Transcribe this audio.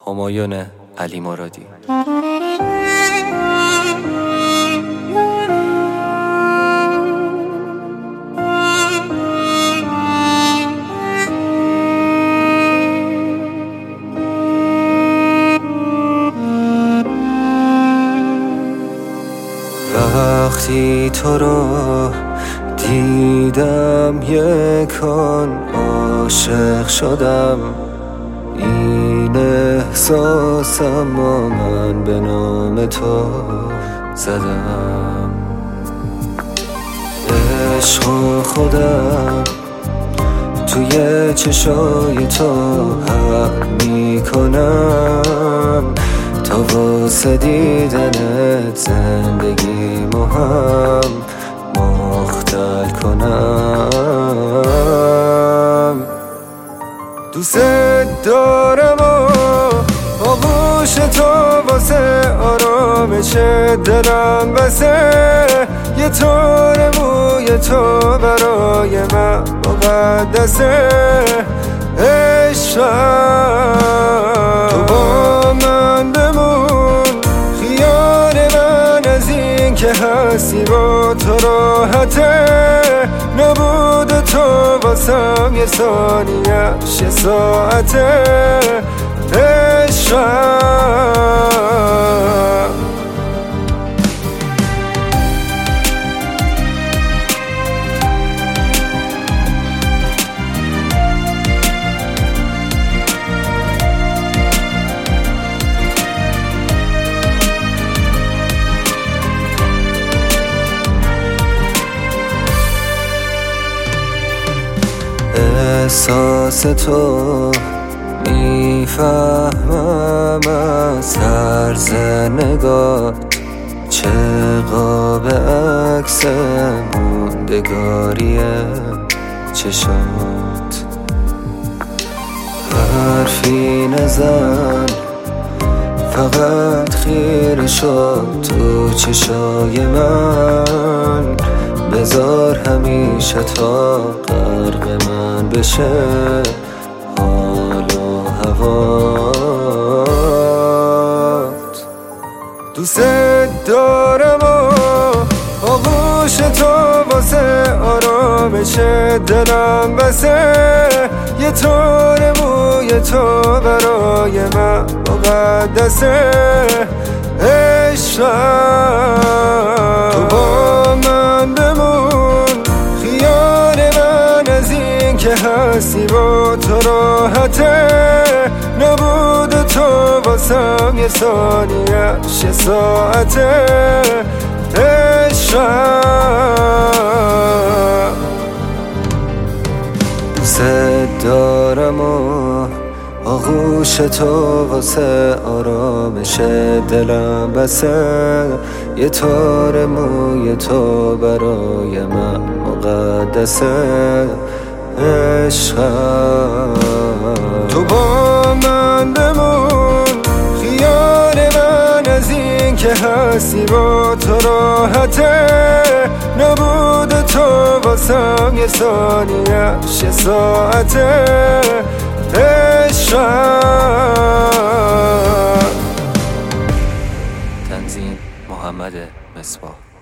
همایون علی مرادی. وقتی تو رو دیدم یکان عاشق شدم، این احساسم و من به نام تو زدم. عشق و خودم توی چشای تو حق میکنم، تا واسه دیدنت زندگیمو هم مختل کنم. دوست دارم و آغوش تو واسه آرامش دلم بسه، یه تار موی تو برای من مقدسه. عشقم تو با من بمون، خیال من از این که هستی با تو راحته. نبود تو واسم یه ثانیه‌ش یه ساعته. عشقم احساس تو میفهمم از طرز نگاه، چه قاب عکس موندگاری چشات. حرفی نزن فقط خیره شد تو چشای من، بذار همیشه تا غرق من بشه حال و هوات. دوست دارم و آغوش تو واسه آرامش دلم بسه، یه تار موی تو برای من مقدسه. عشقم تو با من بمون، خیال من از این که هستی با تو راحته. نبود تو واسم یه ثانیه‌ش یه ساعته. عشقم دوست دارم و آغوش تو واسه آرامش دلم بسه، یه تار موی تو برای من مقدسه. عشقم تو با من بمون، خیال من از این که هستی با تو راحته. نبود تو واسم یه ثانیه‌ش یه ساعته. عشقم تنظیم محمد مصباح.